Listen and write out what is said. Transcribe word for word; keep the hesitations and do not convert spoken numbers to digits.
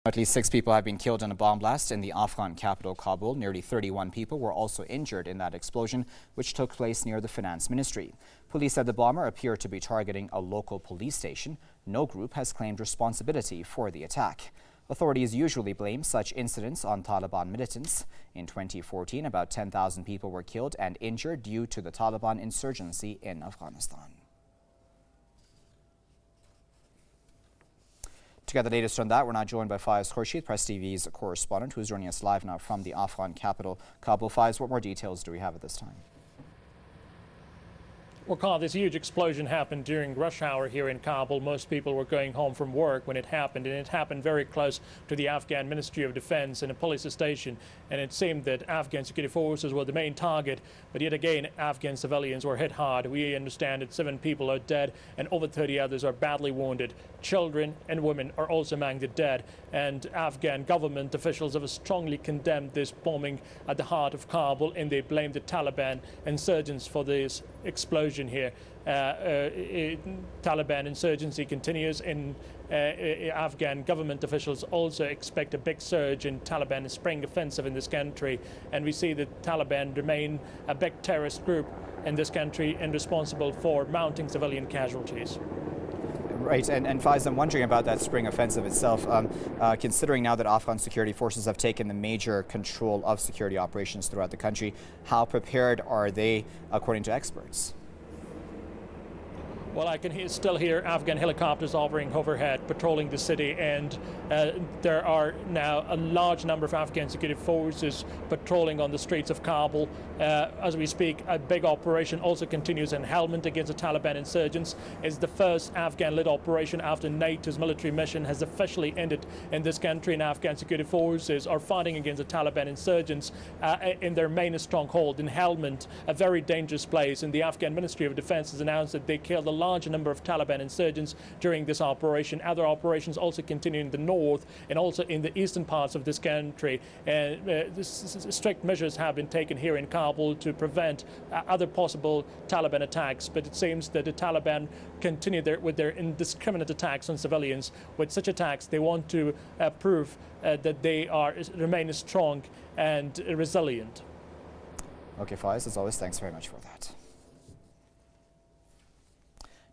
At least six people have been killed in a bomb blast in the Afghan capital, Kabul. Nearly thirty-one people were also injured in that explosion, which took place near the finance ministry. Police said the bomber appeared to be targeting a local police station. No group has claimed responsibility for the attack. Authorities usually blame such incidents on Taliban militants. In twenty fourteen, about ten thousand people were killed and injured due to the Taliban insurgency in Afghanistan. To get the latest on that, we're now joined by Faiz Khurshid, Press T V's correspondent, who's joining us live now from the Afghan capital, Kabul. Faiz, what more details do we have at this time? Well, Carl, this huge explosion happened during rush hour here in Kabul. Most people were going home from work when it happened, and it happened very close to the Afghan Ministry of Defense and a police station. And it seemed that Afghan security forces were the main target, but yet again, Afghan civilians were hit hard. We understand that seven people are dead and over thirty others are badly wounded. Children and women are also among the dead, and Afghan government officials have strongly condemned this bombing at the heart of Kabul, and they blame the Taliban insurgents for this explosion here. Uh, uh, it, Taliban insurgency continues, and uh, Afghan government officials also expect a big surge in Taliban spring offensive in this country, and we see that Taliban remain a big terrorist group in this country and responsible for mounting civilian casualties. Right, and, and Faiz, I'm wondering about that spring offensive itself, um, uh, considering now that Afghan security forces have taken the major control of security operations throughout the country. How prepared are they, according to experts? Well, I can he still hear Afghan helicopters hovering overhead, patrolling the city, and uh, there are now a large number of Afghan security forces patrolling on the streets of Kabul. Uh, as we speak, a big operation also continues in Helmand against the Taliban insurgents. It's the first Afghan-led operation after NATO's military mission has officially ended in this country, and Afghan security forces are fighting against the Taliban insurgents uh, in their main stronghold in Helmand, a very dangerous place. And the Afghan Ministry of Defense has announced that they killed a large number of Taliban insurgents during this operation. Other operations also continue in the north and also in the eastern parts of this country. And uh, this, strict measures have been taken here in Kabul to prevent uh, other possible Taliban attacks. But it seems that the Taliban continue their, with their indiscriminate attacks on civilians. With such attacks, they want to uh, prove uh, that they are remain strong and resilient. Okay, Faiz, as always, thanks very much for that.